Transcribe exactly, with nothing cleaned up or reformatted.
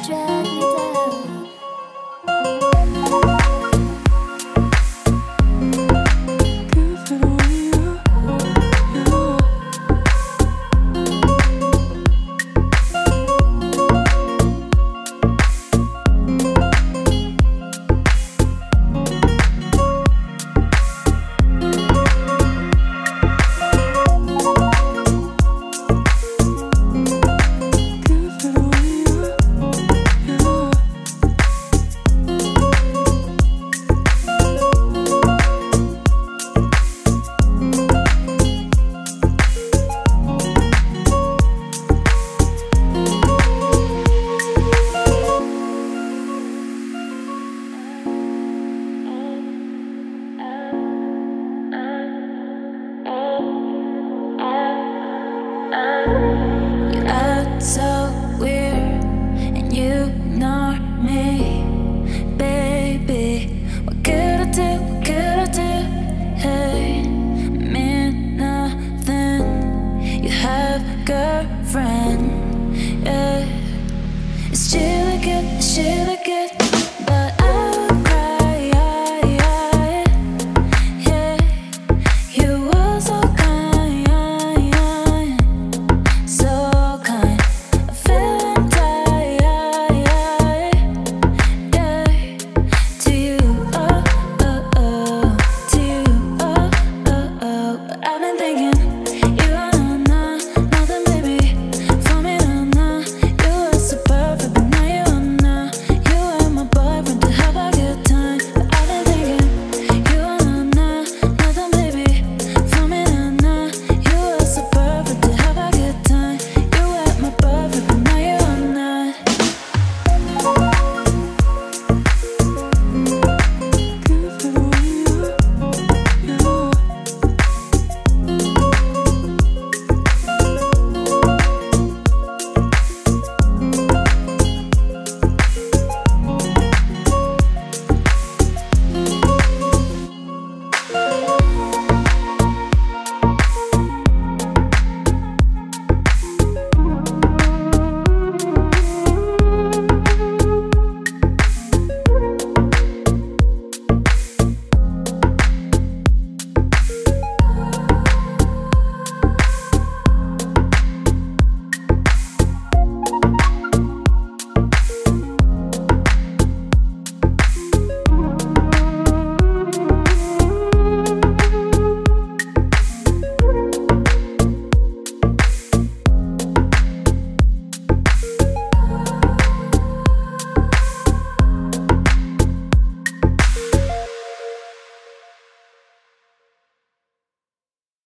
drag me down. You act so weird and you ignore me, baby. What could I do? What could I do? Hey, mean nothing. You have a girlfriend, yeah. Is she really good? Is she really good?